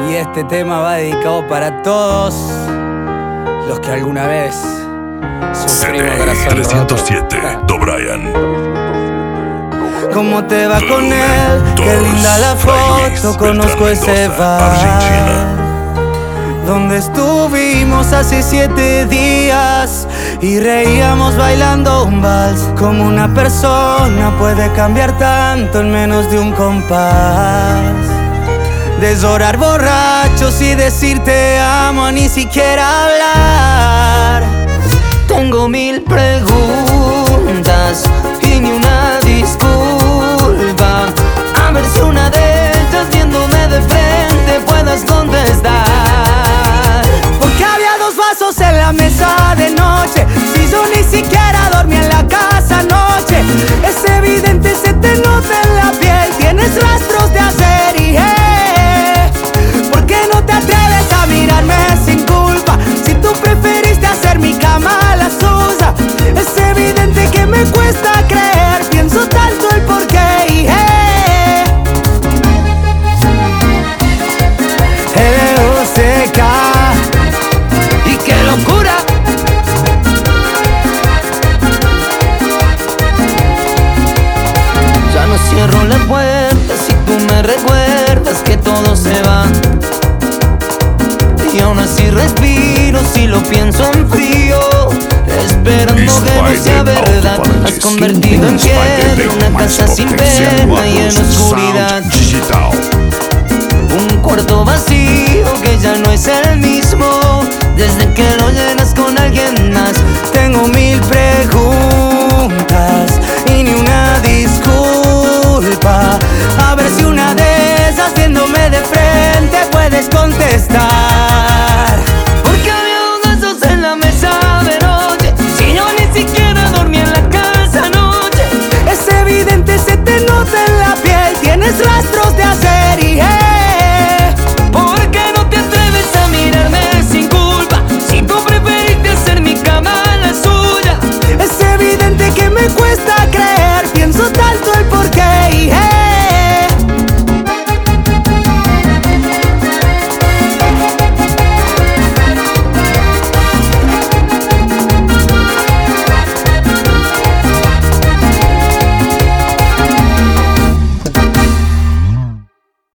Y este tema va dedicado para todos los que alguna vez sufrimos corazón 307, D'Brien. ¿Cómo te va con él? Qué linda la foto, conozco ese bar donde estuvimos hace 7 días y reíamos bailando un vals. Como una persona puede cambiar tanto en menos de un compás. Deshorar borrachos y decir te amo, ni siquiera hablar. Tengo 1000 preguntas y ni una disculpa. A ver si una de ellas viéndome de frente puedas contestar. Porque había 2 vasos en la mesa de noche. Si yo ni siquiera dormí en la casa anoche. Es evidente, se te nota en la piel. Tienes rastros de ayer y ¿por qué no te atreves a mirarme sin culpa? Si tú preferiste hacer mi cama a la suya. Es evidente que me cuesta creer. Pienso tanto el porqué y L-O-C-K. Y qué locura. Ya no cierro la puerta si tú me recuerdas que todo se va. Y aún así respiro si lo pienso en frío, esperando que no sea verdad. Has convertido en piedra una casa sin pena y en oscuridad. Un cuarto vacío que ya no es el mismo desde que lo llenas con alguien más. Tengo 1000 preguntas y ni una disculpa. A ver si una de esas viéndome de frente